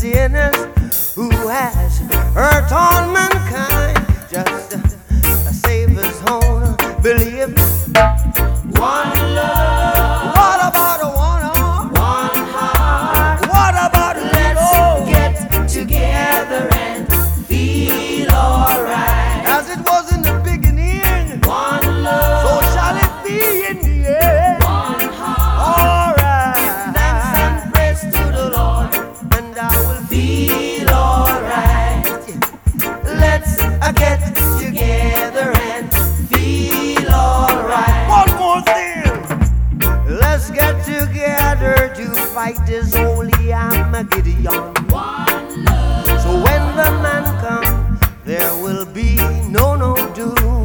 sinners who has hurt all mankind. Just save his own belief. One love. What about a one heart? What about let's get together and feel alright? As it was in the beginning, one love. So shall it be in the end. One heart. Alright. Thanks and praise to the Lord, and I will feel alright. Let's get together and feel alright. One more thing. Let's get together to fight this holy Armageddon. One love. So when the man comes, there will be no doom.